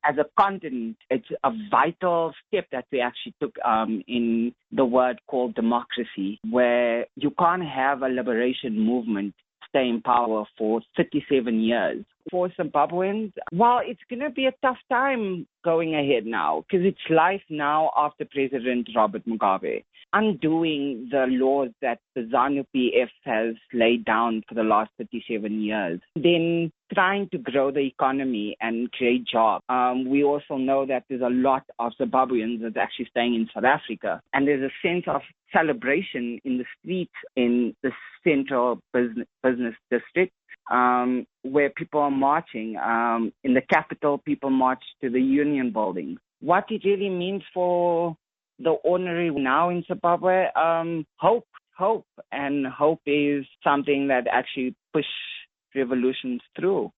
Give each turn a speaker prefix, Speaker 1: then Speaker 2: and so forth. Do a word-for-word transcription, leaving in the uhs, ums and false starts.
Speaker 1: as a continent, it's a vital step that we actually took um, in the word called democracy, where you can't have a liberation movement stay in power for thirty-seven years. For Zimbabweans, well, it's going to be a tough time going ahead now because it's life now after President Robert Mugabe. Undoing the laws that the ZANU P F has laid down for the last thirty-seven years. Then trying to grow the economy and create jobs. Um, we also know that there's a lot of Zimbabweans that's actually staying in South Africa. And there's a sense of celebration in the streets in the central business, business district. Um, where people are marching. Um, in the capital, people march to the union buildings. What it really means for the ordinary now in Zimbabwe, um, hope, hope. And hope is something that actually push revolutions through.